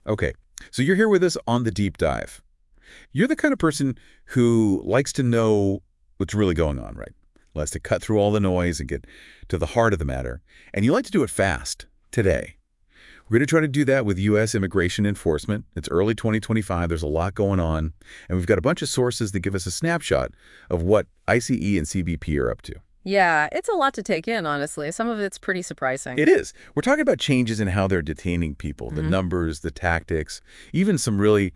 Okay, so you're here with us on the deep dive. You're the kind of person who likes to know what's really going on, right? Likes to cut through all the noise and get to the heart of the matter. And you like to do it fast, today. We're going to try to do that with U.S. immigration enforcement. It's early 2025. There's a lot going on. And we've got a bunch of sources that give us a snapshot of what ICE and CBP are up to. Yeah, it's a lot to take in, honestly. Some of it's pretty surprising. It is. We're talking about changes in how they're detaining people, the numbers, the tactics, even some really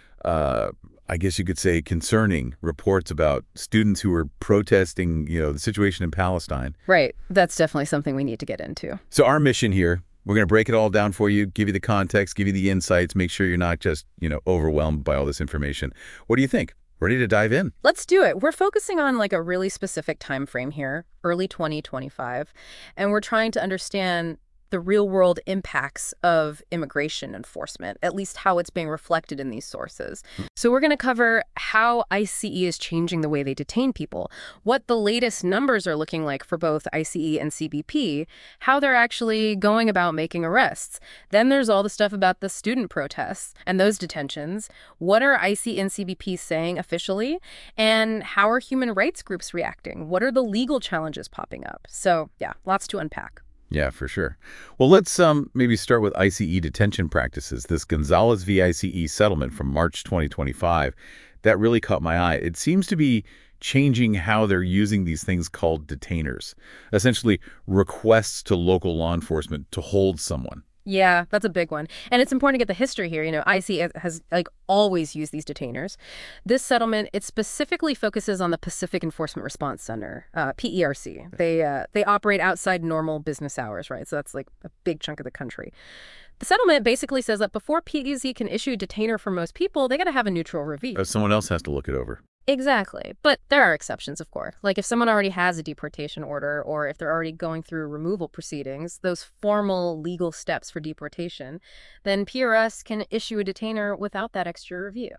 uh, I guess you could say, concerning reports about students who were protesting, the situation in Palestine. Right. That's definitely something we need to get into. So our mission here, we're going to break it all down for you, give you the context, give you the insights, make sure you're not just, overwhelmed by all this information. What do you think? Ready to dive in? Let's do it. We're focusing on like a really specific time frame here, early 2025, and we're trying to understand the real-world impacts of immigration enforcement, at least how it's being reflected in these sources. So we're going to cover how ICE is changing the way they detain people, what the latest numbers are looking like for both ICE and CBP, how they're actually going about making arrests. Then there's all the stuff about the student protests and those detentions. What are ICE and CBP saying officially? And how are human rights groups reacting? What are the legal challenges popping up? So yeah, lots to unpack. Yeah, for sure. Well, let's maybe start with ICE detention practices. This Gonzalez v. ICE settlement from March 2025, that really caught my eye. It seems to be changing how they're using these things called detainers, essentially requests to local law enforcement to hold someone. Yeah, that's a big one. And it's important to get the history here. ICE has like always used these detainers. This settlement, it specifically focuses on the Pacific Enforcement Response Center, PERC. They operate outside normal business hours, right? So that's like a big chunk of the country. The settlement basically says that before PEZ can issue a detainer for most people, they got to have a neutral review. Someone else has to look it over. Exactly. But there are exceptions, of course. Like if someone already has a deportation order or if they're already going through removal proceedings, those formal legal steps for deportation, then PRS can issue a detainer without that extra review.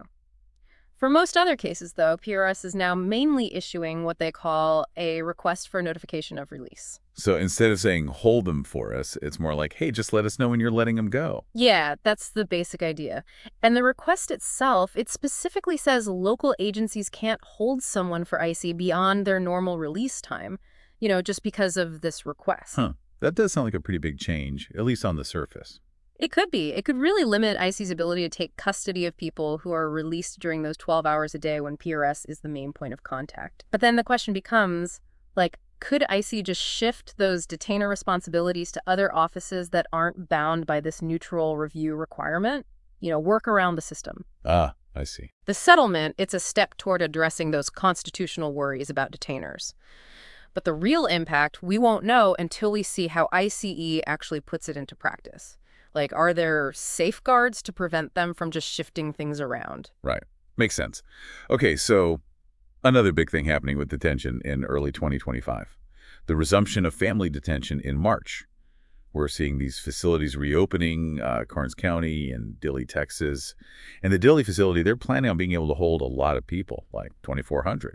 For most other cases, though, PRS is now mainly issuing what they call a request for notification of release. So instead of saying, hold them for us, it's more like, hey, just let us know when you're letting them go. Yeah, that's the basic idea. And the request itself, it specifically says local agencies can't hold someone for ICE beyond their normal release time, just because of this request. Huh. That does sound like a pretty big change, at least on the surface. It could be. It could really limit ICE's ability to take custody of people who are released during those 12 hours a day when PRS is the main point of contact. But then the question becomes, could ICE just shift those detainer responsibilities to other offices that aren't bound by this neutral review requirement? Work around the system. Ah, I see. The settlement, it's a step toward addressing those constitutional worries about detainers. But the real impact, we won't know until we see how ICE actually puts it into practice. Are there safeguards to prevent them from just shifting things around? Right. Makes sense. Okay, so another big thing happening with detention in early 2025. The resumption of family detention in March. We're seeing these facilities reopening, Karnes County and Dilley, Texas. And the Dilley facility, they're planning on being able to hold a lot of people, like 2,400.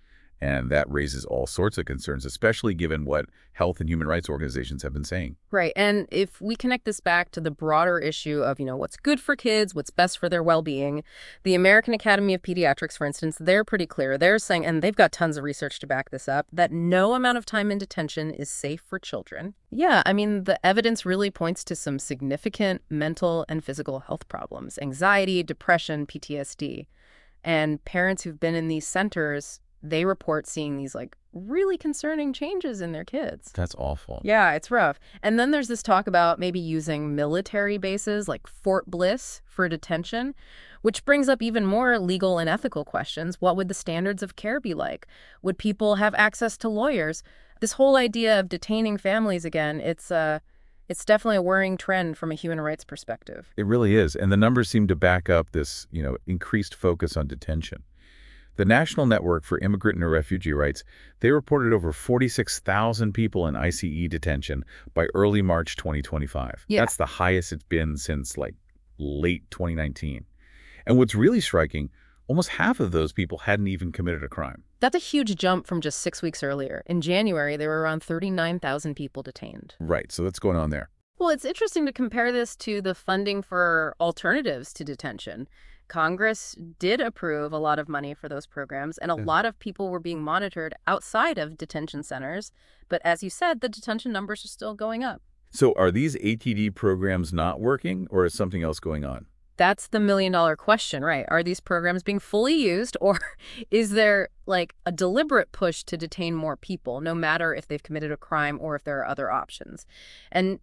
And that raises all sorts of concerns, especially given what health and human rights organizations have been saying. Right. And if we connect this back to the broader issue of, what's good for kids, what's best for their well-being, the American Academy of Pediatrics, for instance, they're pretty clear. They're saying, and they've got tons of research to back this up, that no amount of time in detention is safe for children. Yeah, the evidence really points to some significant mental and physical health problems, anxiety, depression, PTSD. And parents who've been in these centers, they report seeing these really concerning changes in their kids. That's awful. Yeah, it's rough. And then there's this talk about maybe using military bases like Fort Bliss for detention, which brings up even more legal and ethical questions. What would the standards of care be like? Would people have access to lawyers? This whole idea of detaining families again, it's definitely a worrying trend from a human rights perspective. It really is. And the numbers seem to back up this, increased focus on detention. The National Network for Immigrant and Refugee Rights, they reported over 46,000 people in ICE detention by early March 2025. Yeah. That's the highest it's been since late 2019. And what's really striking, almost half of those people hadn't even committed a crime. That's a huge jump from just 6 weeks earlier. In January, there were around 39,000 people detained. Right, so that's going on there. Well, it's interesting to compare this to the funding for alternatives to detention. Congress did approve a lot of money for those programs, and a Yeah. lot of people were being monitored outside of detention centers. But as you said, the detention numbers are still going up. So are these ATD programs not working, or is something else going on? That's the million-dollar question, right? Are these programs being fully used, or is there like a deliberate push to detain more people, no matter if they've committed a crime or if there are other options? And,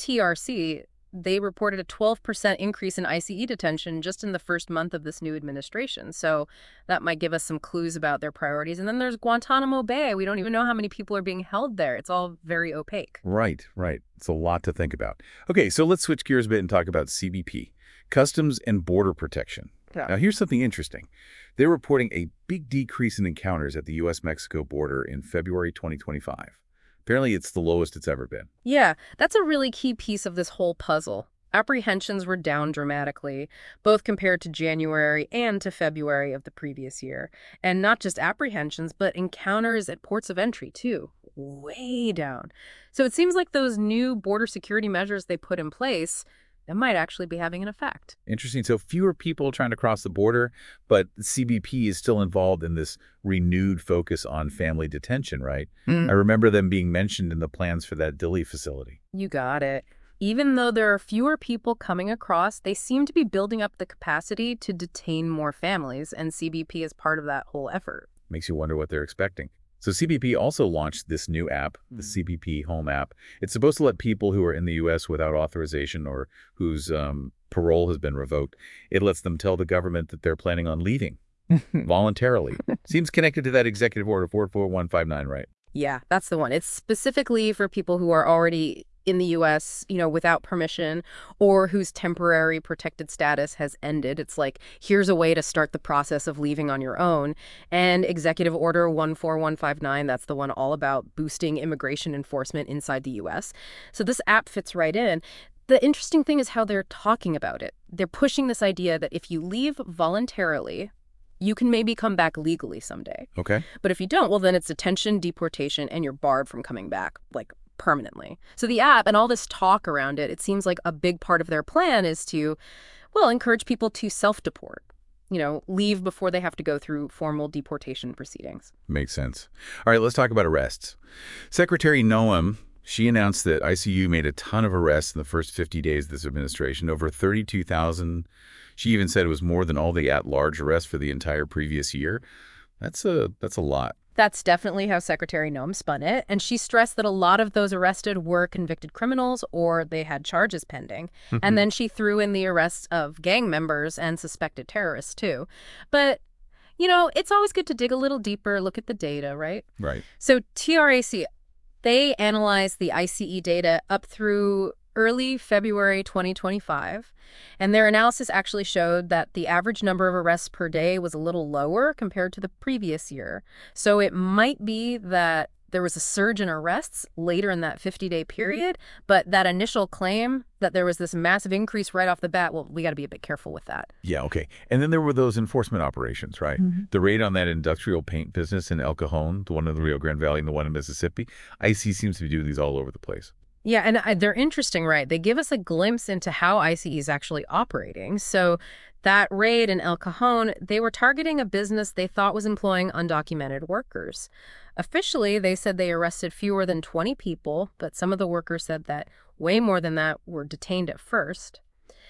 TRC, they reported a 12% increase in ICE detention just in the first month of this new administration. So that might give us some clues about their priorities. And then there's Guantanamo Bay. We don't even know how many people are being held there. It's all very opaque. Right, right. It's a lot to think about. Okay, so let's switch gears a bit and talk about CBP, Customs and Border Protection. Yeah. Now, here's something interesting. They're reporting a big decrease in encounters at the U.S.-Mexico border in February 2025. Apparently, it's the lowest it's ever been. Yeah, that's a really key piece of this whole puzzle. Apprehensions were down dramatically, both compared to January and to February of the previous year. And not just apprehensions, but encounters at ports of entry, too. Way down. So it seems like those new border security measures they put in place, that might actually be having an effect. Interesting. So fewer people trying to cross the border, but CBP is still involved in this renewed focus on family detention, right? I remember them being mentioned in the plans for that Dilley facility. You got it. Even though there are fewer people coming across, they seem to be building up the capacity to detain more families, and CBP is part of that whole effort. Makes you wonder what they're expecting. So CBP also launched this new app, the CBP Home app. It's supposed to let people who are in the U.S. without authorization or whose parole has been revoked, it lets them tell the government that they're planning on leaving voluntarily. Seems connected to that executive order 44159, right? Yeah, that's the one. It's specifically for people who are already in the U.S., without permission or whose temporary protected status has ended. It's like, here's a way to start the process of leaving on your own. And Executive Order 14159, that's the one all about boosting immigration enforcement inside the U.S. So this app fits right in. The interesting thing is how they're talking about it. They're pushing this idea that if you leave voluntarily, you can maybe come back legally someday. Okay. But if you don't, well, then it's detention, deportation, and you're barred from coming back, like permanently. So the app and all this talk around it, it seems like a big part of their plan is to, well, encourage people to self-deport, leave before they have to go through formal deportation proceedings. Makes sense. All right, let's talk about arrests. Secretary Noem, she announced that ICU made a ton of arrests in the first 50 days of this administration, over 32,000. She even said it was more than all the at-large arrests for the entire previous year. That's a lot. That's definitely how Secretary Noem spun it, and she stressed that a lot of those arrested were convicted criminals or they had charges pending. And then she threw in the arrests of gang members and suspected terrorists, too. But, it's always good to dig a little deeper, look at the data, right? Right. So TRAC, they analyzed the ICE data up through early February 2025, and their analysis actually showed that the average number of arrests per day was a little lower compared to the previous year. So it might be that there was a surge in arrests later in that 50-day period, but that initial claim that there was this massive increase right off the bat, well, we got to be a bit careful with that. Yeah, okay. And then there were those enforcement operations, right? The raid on that industrial paint business in El Cajon, the one in the Rio Grande Valley and the one in Mississippi. ICE seems to be doing these all over the place. Yeah, and they're interesting, right? They give us a glimpse into how ICE is actually operating. So that raid in El Cajon, they were targeting a business they thought was employing undocumented workers. Officially, they said they arrested fewer than 20 people, but some of the workers said that way more than that were detained at first.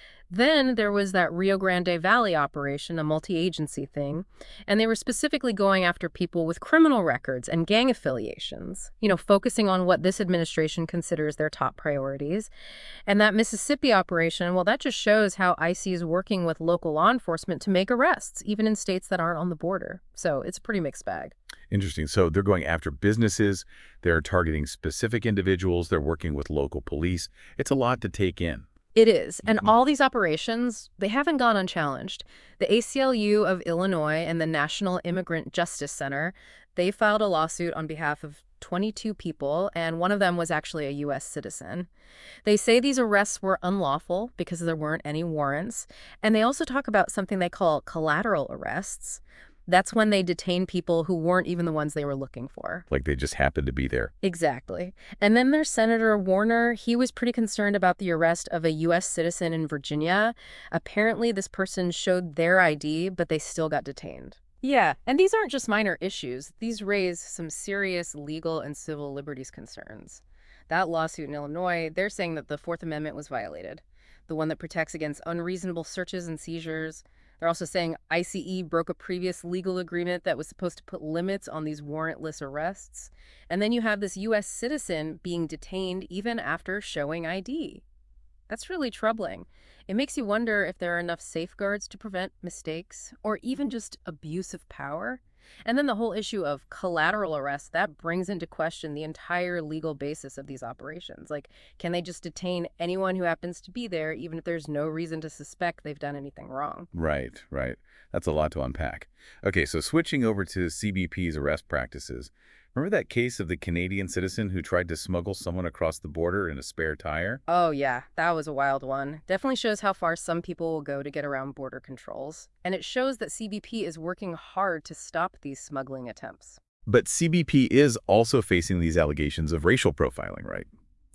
Then there was that Rio Grande Valley operation, a multi-agency thing, and they were specifically going after people with criminal records and gang affiliations, focusing on what this administration considers their top priorities. And that Mississippi operation, well, that just shows how ICE is working with local law enforcement to make arrests, even in states that aren't on the border. So it's a pretty mixed bag. Interesting. So they're going after businesses, they're targeting specific individuals, they're working with local police. It's a lot to take in. It is. And all these operations, they haven't gone unchallenged. The ACLU of Illinois and the National Immigrant Justice Center, they filed a lawsuit on behalf of 22 people, and one of them was actually a U.S. citizen. They say these arrests were unlawful because there weren't any warrants, and they also talk about something they call collateral arrests. That's when they detain people who weren't even the ones they were looking for. Like they just happened to be there. Exactly. And then there's Senator Warner. He was pretty concerned about the arrest of a U.S. citizen in Virginia. Apparently, this person showed their ID, but they still got detained. Yeah, and these aren't just minor issues. These raise some serious legal and civil liberties concerns. That lawsuit in Illinois, they're saying that the Fourth Amendment was violated, the one that protects against unreasonable searches and seizures. They're also saying ICE broke a previous legal agreement that was supposed to put limits on these warrantless arrests. And then you have this U.S. citizen being detained even after showing ID. That's really troubling. It makes you wonder if there are enough safeguards to prevent mistakes or even just abuse of power. And then the whole issue of collateral arrest, that brings into question the entire legal basis of these operations. Like, can they just detain anyone who happens to be there, even if there's no reason to suspect they've done anything wrong? Right, right. That's a lot to unpack. Okay, so switching over to CBP's arrest practices. Remember that case of the Canadian citizen who tried to smuggle someone across the border in a spare tire? Oh, yeah, that was a wild one. Definitely shows how far some people will go to get around border controls. And it shows that CBP is working hard to stop these smuggling attempts. But CBP is also facing these allegations of racial profiling, right?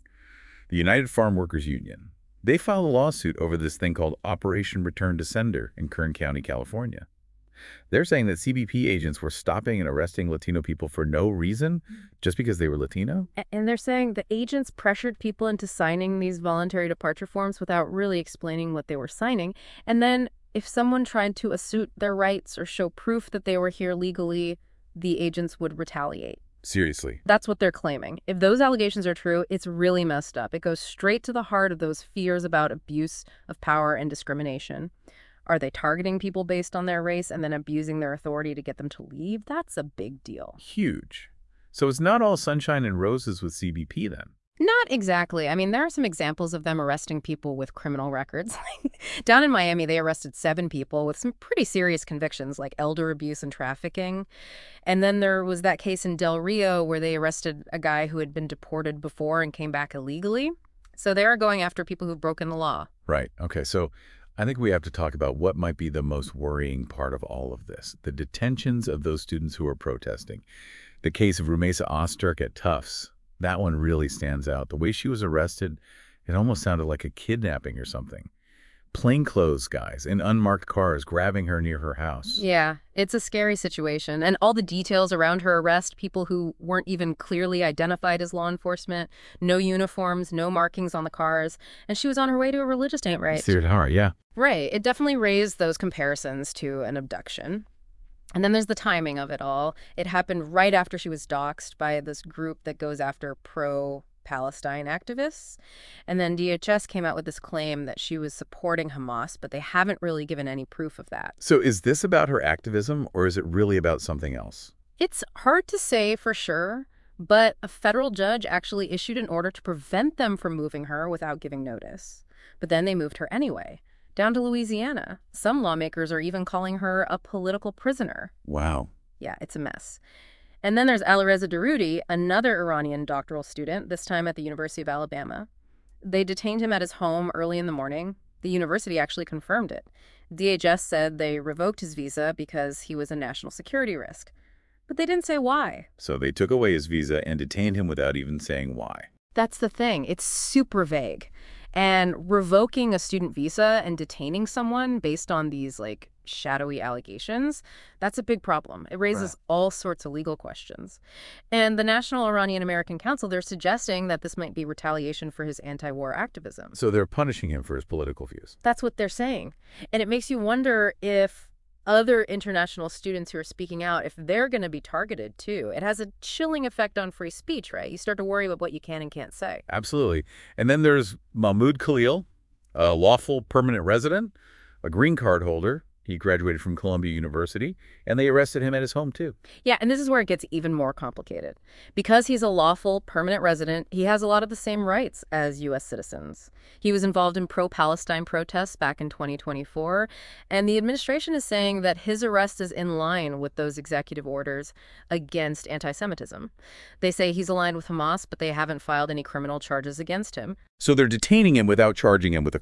The United Farm Workers Union, they filed a lawsuit over this thing called Operation Return to Sender in Kern County, California. They're saying that CBP agents were stopping and arresting Latino people for no reason, just because they were Latino? And they're saying the agents pressured people into signing these voluntary departure forms without really explaining what they were signing. And then if someone tried to assert their rights or show proof that they were here legally, the agents would retaliate. Seriously. That's what they're claiming. If those allegations are true, it's really messed up. It goes straight to the heart of those fears about abuse of power and discrimination. Are they targeting people based on their race and then abusing their authority to get them to leave? That's a big deal. Huge. So it's not all sunshine and roses with CBP then? Not exactly. I mean, there are some examples of them arresting people with criminal records. Down in Miami, they arrested 7 people with some pretty serious convictions like elder abuse and trafficking. And then there was that case in Del Rio where they arrested a guy who had been deported before and came back illegally. So they are going after people who've broken the law. Right. Okay. So I think we have to talk about what might be the most worrying part of all of this, the detentions of those students who are protesting. The case of Rumesa Osterk at Tufts, that one really stands out. The way she was arrested, it almost sounded like a kidnapping or something. Plainclothes guys in unmarked cars grabbing her near her house. Yeah, it's a scary situation. And all the details around her arrest, people who weren't even clearly identified as law enforcement, no uniforms, no markings on the cars, and she was on her way to a religious date, right? Seared hard, yeah. Right. It definitely raised those comparisons to an abduction. And then there's the timing of it all. It happened right after she was doxxed by this group that goes after pro-Palestine activists. And then DHS came out with this claim that she was supporting Hamas, but they haven't really given any proof of that. So is this about her activism, or is it really about something else? It's hard to say for sure, but a federal judge actually issued an order to prevent them from moving her without giving notice. But then they moved her anyway. Down to Louisiana. Some lawmakers are even calling her a political prisoner. Wow. Yeah, it's a mess. And then there's Alireza Daroudi, another Iranian doctoral student, this time at the University of Alabama. They detained him at his home early in the morning. The university actually confirmed it. DHS said they revoked his visa because he was a national security risk. But they didn't say why. So they took away his visa and detained him without even saying why. That's the thing. It's super vague. And revoking a student visa and detaining someone based on these, like, shadowy allegations, that's a big problem. It raises all sorts of legal questions. And the National Iranian American Council, they're suggesting that this might be retaliation for his anti-war activism. So they're punishing him for his political views. That's what they're saying. And it makes you wonder if other international students who are speaking out, if they're going to be targeted too. It has a chilling effect on free speech, right? You start to worry about what you can and can't say. Absolutely. And then there's Mahmoud Khalil, a lawful permanent resident, a green card holder. He graduated from Columbia University, and they arrested him at his home, too. Yeah, and this is where it gets even more complicated. Because he's a lawful permanent resident, he has a lot of the same rights as U.S. citizens. He was involved in pro-Palestine protests back in 2024, and the administration is saying that his arrest is in line with those executive orders against anti-Semitism. They say he's aligned with Hamas, but they haven't filed any criminal charges against him. So they're detaining him without charging him with a crime.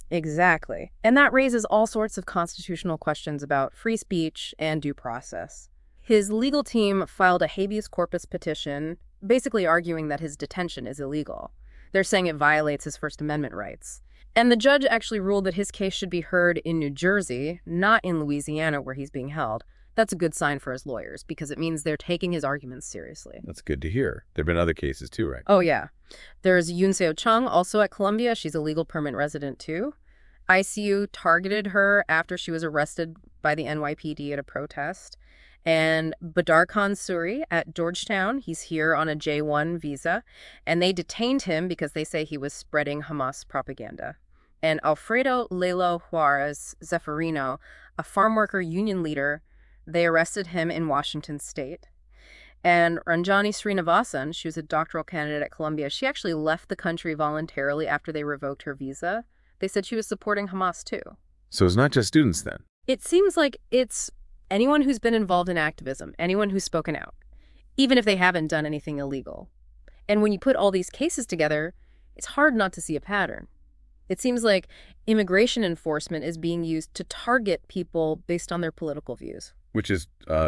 Exactly. And that raises all sorts of constitutional questions about free speech and due process. His legal team filed a habeas corpus petition, basically arguing that his detention is illegal. They're saying it violates his First Amendment rights. And the judge actually ruled that his case should be heard in New Jersey, not in Louisiana where he's being held. That's a good sign for his lawyers because it means they're taking his arguments seriously. That's good to hear. There have been other cases too, right? Oh, yeah. There's Yoon Seo-chung, also at Columbia. She's a legal permanent resident, too. ICU targeted her after she was arrested by the NYPD at a protest. And Badar Khan Suri at Georgetown, he's here on a J-1 visa, and they detained him because they say he was spreading Hamas propaganda. And Alfredo Lelo Juarez Zeferino, a farm worker union leader, they arrested him in Washington state. And Ranjani Srinivasan, she was a doctoral candidate at Columbia, she actually left the country voluntarily after they revoked her visa. They said she was supporting Hamas, too. So it's not just students then? It seems like it's anyone who's been involved in activism, anyone who's spoken out, even if they haven't done anything illegal. And when you put all these cases together, it's hard not to see a pattern. It seems like immigration enforcement is being used to target people based on their political views. Which is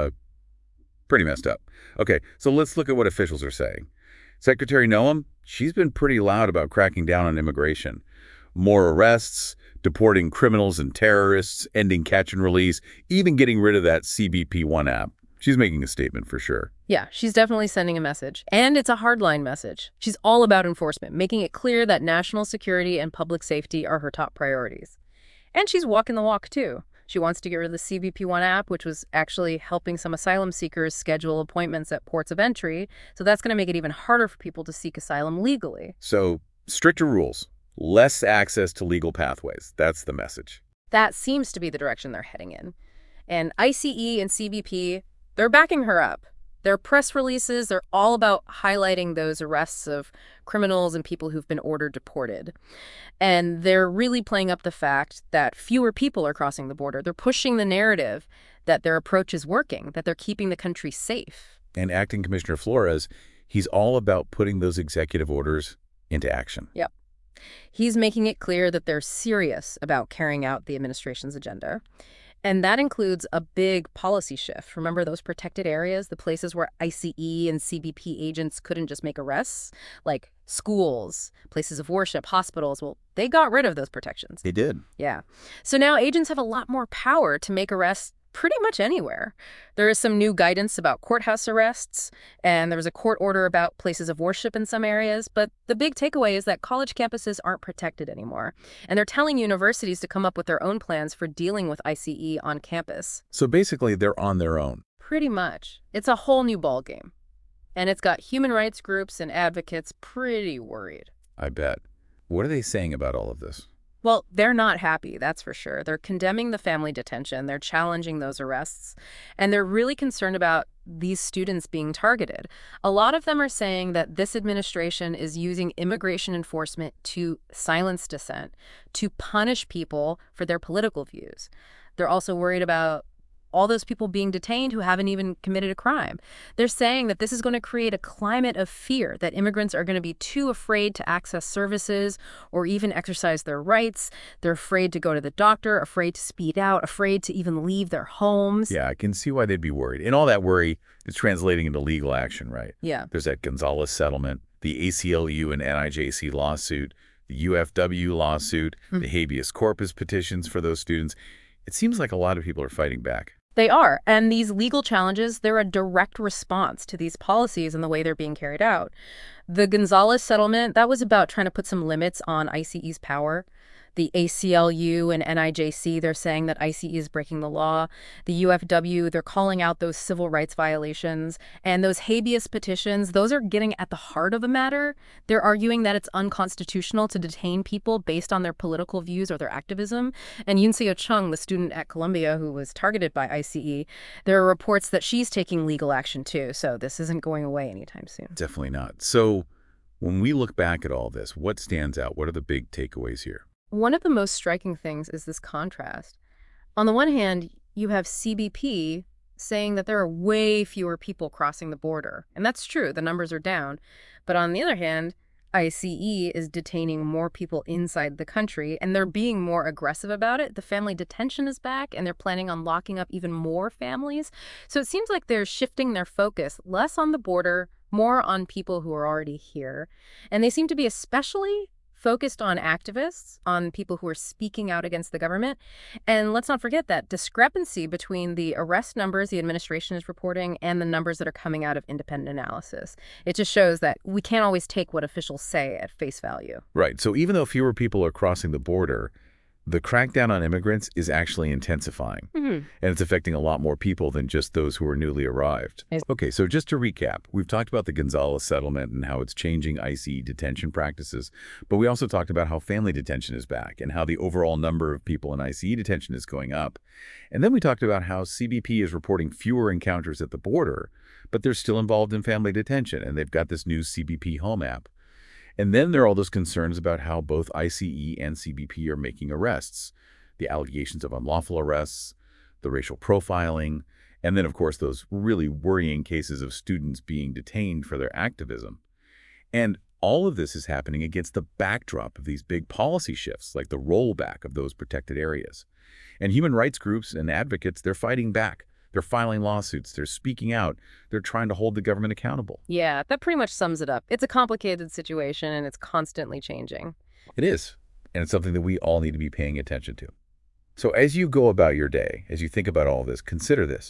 pretty messed up. Okay, so let's look at what officials are saying. Secretary Noem, she's been pretty loud about cracking down on immigration. More arrests, deporting criminals and terrorists, ending catch and release, even getting rid of that CBP One app. She's making a statement for sure. Yeah, she's definitely sending a message. And it's a hardline message. She's all about enforcement, making it clear that national security and public safety are her top priorities. And she's walking the walk, too. She wants to get rid of the CBP One app, which was actually helping some asylum seekers schedule appointments at ports of entry. So that's going to make it even harder for people to seek asylum legally. So stricter rules, less access to legal pathways. That's the message. That seems to be the direction they're heading in. And ICE and CBP, they're backing her up. Their press releases, they're all about highlighting those arrests of criminals and people who've been ordered deported. And they're really playing up the fact that fewer people are crossing the border. They're pushing the narrative that their approach is working, that they're keeping the country safe. And Acting Commissioner Flores, he's all about putting those executive orders into action. Yep. He's making it clear that they're serious about carrying out the administration's agenda. And that includes a big policy shift. Remember those protected areas, the places where ICE and CBP agents couldn't just make arrests? Like schools, places of worship, hospitals. Well, they got rid of those protections. They did. Yeah. So now agents have a lot more power to make arrests pretty much anywhere. There is some new guidance about courthouse arrests, and there was a court order about places of worship in some areas, but the big takeaway is that college campuses aren't protected anymore, and they're telling universities to come up with their own plans for dealing with ICE on campus. So basically, they're on their own. Pretty much. It's a whole new ballgame, and it's got human rights groups and advocates pretty worried. I bet. What are they saying about all of this? Well, they're not happy, that's for sure. They're condemning the family detention, they're challenging those arrests, and they're really concerned about these students being targeted. A lot of them are saying that this administration is using immigration enforcement to silence dissent, to punish people for their political views. They're also worried about all those people being detained who haven't even committed a crime. They're saying that this is going to create a climate of fear, that immigrants are going to be too afraid to access services or even exercise their rights. They're afraid to go to the doctor, afraid to speak out, afraid to even leave their homes. Yeah, I can see why they'd be worried. And all that worry is translating into legal action, right? Yeah. There's that Gonzalez settlement, the ACLU and NIJC lawsuit, the UFW lawsuit, the habeas corpus petitions for those students. It seems like a lot of people are fighting back. They are. And these legal challenges, they're a direct response to these policies and the way they're being carried out. The Gonzalez settlement, that was about trying to put some limits on ICE's power. The ACLU and NIJC, they're saying that ICE is breaking the law. The UFW, they're calling out those civil rights violations. And those habeas petitions, those are getting at the heart of the matter. They're arguing that it's unconstitutional to detain people based on their political views or their activism. And Yoon Seo-chung, the student at Columbia who was targeted by ICE, there are reports that she's taking legal action too. So this isn't going away anytime soon. Definitely not. So when we look back at all this, what stands out? What are the big takeaways here? One of the most striking things is this contrast. On the one hand, you have CBP saying that there are way fewer people crossing the border. And that's true, the numbers are down. But on the other hand, ICE is detaining more people inside the country, and they're being more aggressive about it. The family detention is back, and they're planning on locking up even more families. So it seems like they're shifting their focus less on the border, more on people who are already here. And they seem to be especially focused on activists, on people who are speaking out against the government. And let's not forget that discrepancy between the arrest numbers the administration is reporting and the numbers that are coming out of independent analysis. It just shows that we can't always take what officials say at face value. Right. So even though fewer people are crossing the border, the crackdown on immigrants is actually intensifying. And it's affecting a lot more people than just those who are newly arrived. Okay, so just to recap, we've talked about the Gonzales settlement and how it's changing ICE detention practices, but we also talked about how family detention is back and how the overall number of people in ICE detention is going up. And then we talked about how CBP is reporting fewer encounters at the border, but they're still involved in family detention, and they've got this new CBP Home app. And then there are all those concerns about how both ICE and CBP are making arrests, the allegations of unlawful arrests, the racial profiling, and then, of course, those really worrying cases of students being detained for their activism. And all of this is happening against the backdrop of these big policy shifts, like the rollback of those protected areas. And human rights groups and advocates, they're fighting back. They're filing lawsuits. They're speaking out. They're trying to hold the government accountable. Yeah, that pretty much sums it up. It's a complicated situation, and it's constantly changing. It is. And it's something that we all need to be paying attention to. So as you go about your day, as you think about all this, consider this.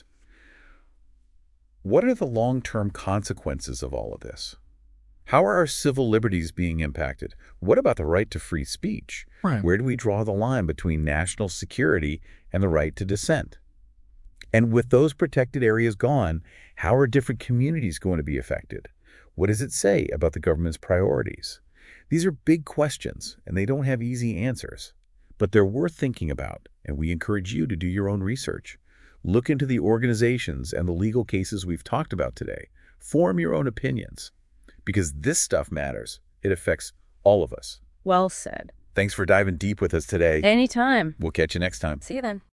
What are the long-term consequences of all of this? How are our civil liberties being impacted? What about the right to free speech? Right. Where do we draw the line between national security and the right to dissent? And with those protected areas gone, how are different communities going to be affected? What does it say about the government's priorities? These are big questions, and they don't have easy answers. But they're worth thinking about, and we encourage you to do your own research. Look into the organizations and the legal cases we've talked about today. Form your own opinions. Because this stuff matters. It affects all of us. Well said. Thanks for diving deep with us today. Anytime. We'll catch you next time. See you then.